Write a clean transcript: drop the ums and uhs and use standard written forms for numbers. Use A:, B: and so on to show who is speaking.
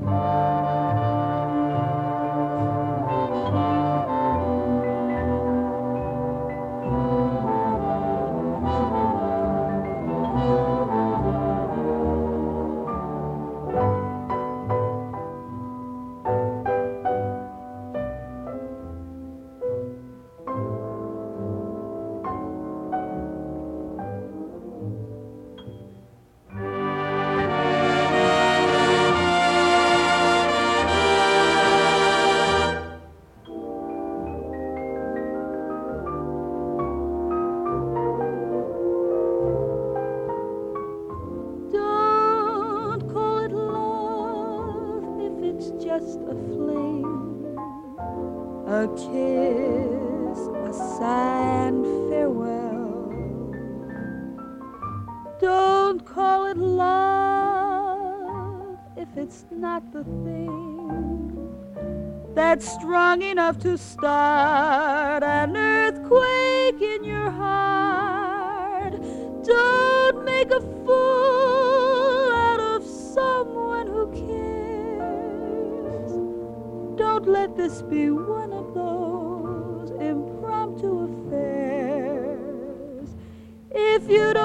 A: Don't call it love if it's just a fling, a kiss, a sigh and farewell. Don't call it love if it's not the thing that's strong enough to start an earthquake in your heart. Don't make a fool out of someone who cares. Don't let this be one of those impromptu affairs. If you don't